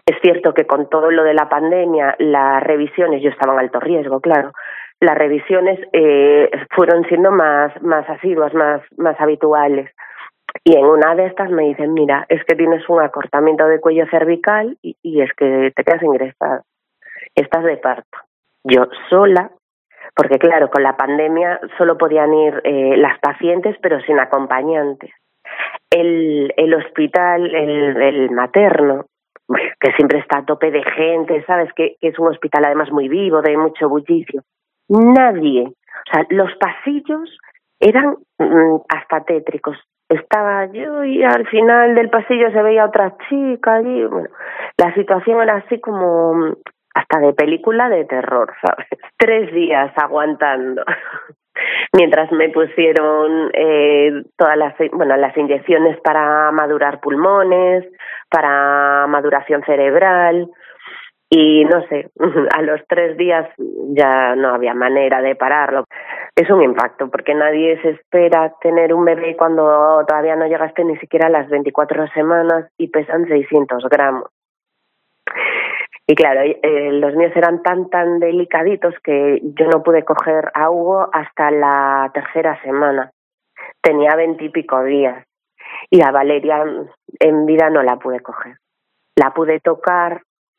Es cierto que con todo lo de la pandemia, las revisiones, yo estaba en alto riesgo, claro, las revisiones fueron siendo más asiduas, más habituales. Y en una de estas me dicen, mira, es que tienes un acortamiento de cuello cervical y es que te quedas ingresada, estás de parto. Yo sola, porque claro, con la pandemia solo podían ir las pacientes, pero sin acompañantes. El hospital, el materno, que siempre está a tope de gente, ¿sabes? Que es un hospital además muy vivo, de mucho bullicio. Nadie, o sea, los pasillos eran hasta tétricos. Estaba yo y al final del pasillo se veía otra chica allí. Bueno, la situación era así como hasta de película de terror, ¿sabes? 3 días aguantando. Mientras me pusieron todas las inyecciones para madurar pulmones, para maduración cerebral, y no sé, a los 3 días ya no había manera de pararlo. Es un impacto porque nadie se espera tener un bebé cuando todavía no llegaste ni siquiera a las 24 semanas y pesan 600 gramos. Y claro, los míos eran tan delicaditos que yo no pude coger a Hugo hasta la 3ª semana. Tenía 20 y pico días. Y a Valeria en vida no la pude coger. La pude tocar,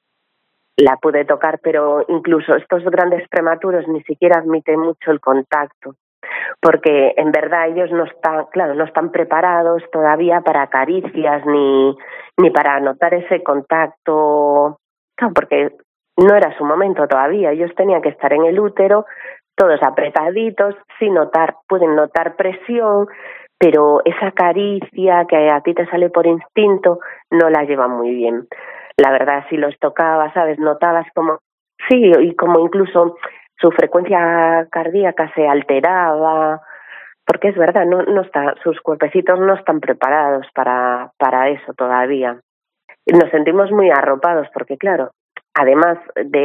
pero incluso estos grandes prematuros ni siquiera admiten mucho el contacto. Porque en verdad ellos no están preparados todavía para caricias ni para notar ese contacto. Claro, porque no era su momento todavía. Ellos tenían que estar en el útero, todos apretaditos, pueden notar presión, pero esa caricia que a ti te sale por instinto no la llevan muy bien. La verdad, si los tocabas, ¿sabes? Notabas como, sí, y como incluso su frecuencia cardíaca se alteraba, porque es verdad, sus cuerpecitos no están preparados para eso todavía. Nos sentimos muy arropados porque, claro, además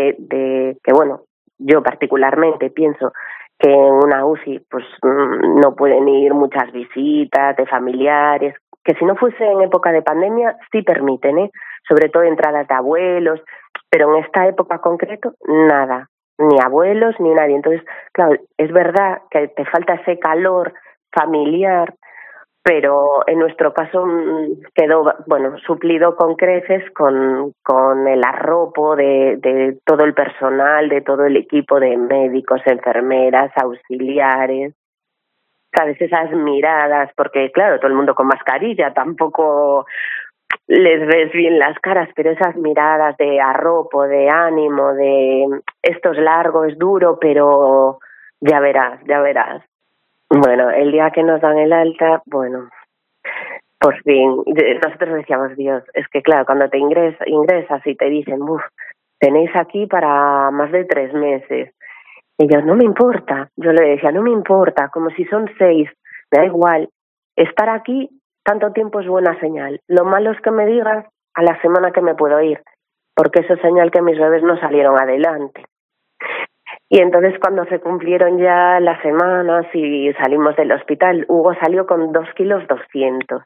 de que, bueno, yo particularmente pienso que en una UCI pues no pueden ir muchas visitas de familiares, que si no fuese en época de pandemia sí permiten, sobre todo entradas de abuelos, pero en esta época concreto nada, ni abuelos ni nadie. Entonces, claro, es verdad que te falta ese calor familiar, pero en nuestro caso quedó, bueno, suplido con creces con el arropo de todo el personal, de todo el equipo de médicos, enfermeras, auxiliares, ¿sabes? Esas miradas, porque claro, todo el mundo con mascarilla, tampoco les ves bien las caras, pero esas miradas de arropo, de ánimo, de esto es largo, es duro, pero ya verás, ya verás. Bueno, el día que nos dan el alta, bueno, por fin, nosotros decíamos, Dios, es que claro, cuando te ingresas y te dicen, tenéis aquí para más de 3 meses. Y yo, no me importa, yo le decía, no me importa, como si son 6, me da igual. Estar aquí tanto tiempo es buena señal. Lo malo es que me digas a la semana que me puedo ir, porque eso es señal que mis bebés no salieron adelante. Y entonces cuando se cumplieron ya las semanas y salimos del hospital, Hugo salió con 2 kilos 200.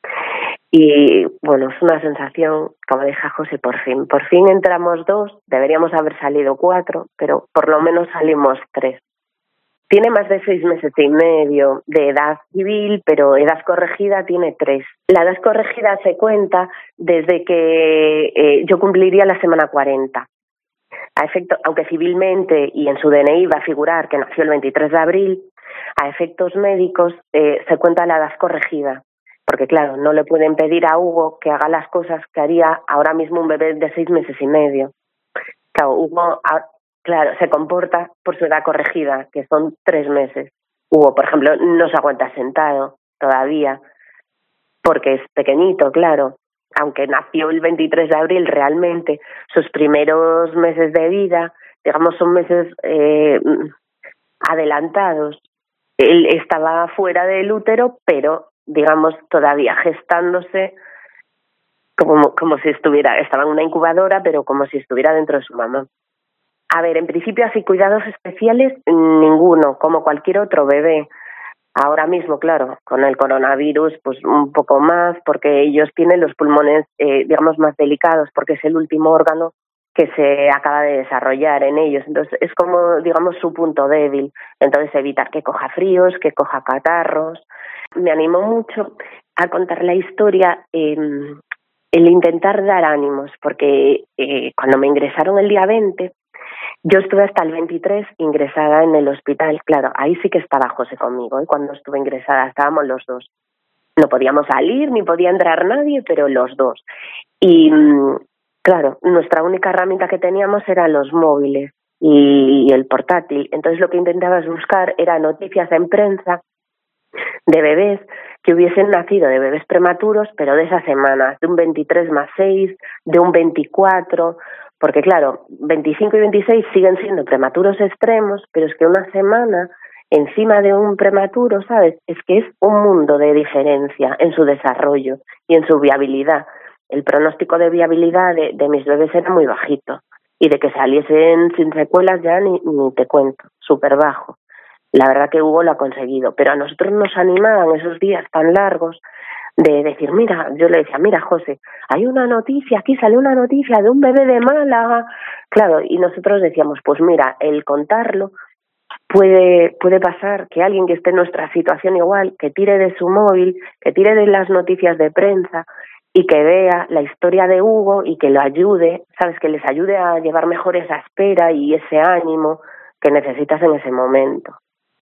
Y bueno, es una sensación, como deja José, por fin entramos 2, deberíamos haber salido 4, pero por lo menos salimos 3. Tiene más de 6 meses y medio de edad civil, pero edad corregida tiene 3. La edad corregida se cuenta desde que yo cumpliría la semana 40. A efecto, aunque civilmente y en su DNI va a figurar que nació el 23 de abril, a efectos médicos se cuenta la edad corregida. Porque claro, no le pueden pedir a Hugo que haga las cosas que haría ahora mismo un bebé de 6 meses y medio. Claro, Hugo, claro, se comporta por su edad corregida, que son 3 meses. Hugo, por ejemplo, no se aguanta sentado todavía, porque es pequeñito, claro. Aunque nació el 23 de abril, realmente sus primeros meses de vida, digamos, son meses adelantados. Él estaba fuera del útero, pero, digamos, todavía gestándose como si estaba en una incubadora, pero como si estuviera dentro de su mamá. A ver, en principio así cuidados especiales, ninguno, como cualquier otro bebé. Ahora mismo, claro, con el coronavirus, pues un poco más, porque ellos tienen los pulmones, digamos, más delicados, porque es el último órgano que se acaba de desarrollar en ellos. Entonces, es como, digamos, su punto débil. Entonces, evitar que coja fríos, que coja catarros. Me animó mucho a contar la historia, el intentar dar ánimos, porque cuando me ingresaron el día 20, yo estuve hasta el 23 ingresada en el hospital. Claro, ahí sí que estaba José conmigo, y cuando estuve ingresada estábamos los dos. No podíamos salir ni podía entrar nadie, pero los dos. Y claro, nuestra única herramienta que teníamos eran los móviles y el portátil. Entonces lo que intentabas buscar era noticias en prensa de bebés que hubiesen nacido de bebés prematuros, pero de esas semanas, de un 23+6, de un 24, porque claro, 25 y 26 siguen siendo prematuros extremos, pero es que una semana encima de un prematuro, ¿sabes? Es que es un mundo de diferencia en su desarrollo y en su viabilidad. El pronóstico de viabilidad de mis bebés era muy bajito, y de que saliesen sin secuelas ya ni te cuento, súper bajo. La verdad que Hugo lo ha conseguido, pero a nosotros nos animaban esos días tan largos de decir, mira, yo le decía, mira, José, hay una noticia, aquí sale una noticia de un bebé de Málaga. Claro, y nosotros decíamos, pues mira, el contarlo puede pasar que alguien que esté en nuestra situación igual, que tire de su móvil, que tire de las noticias de prensa y que vea la historia de Hugo y que lo ayude, ¿sabes? Que les ayude a llevar mejor esa espera y ese ánimo que necesitas en ese momento.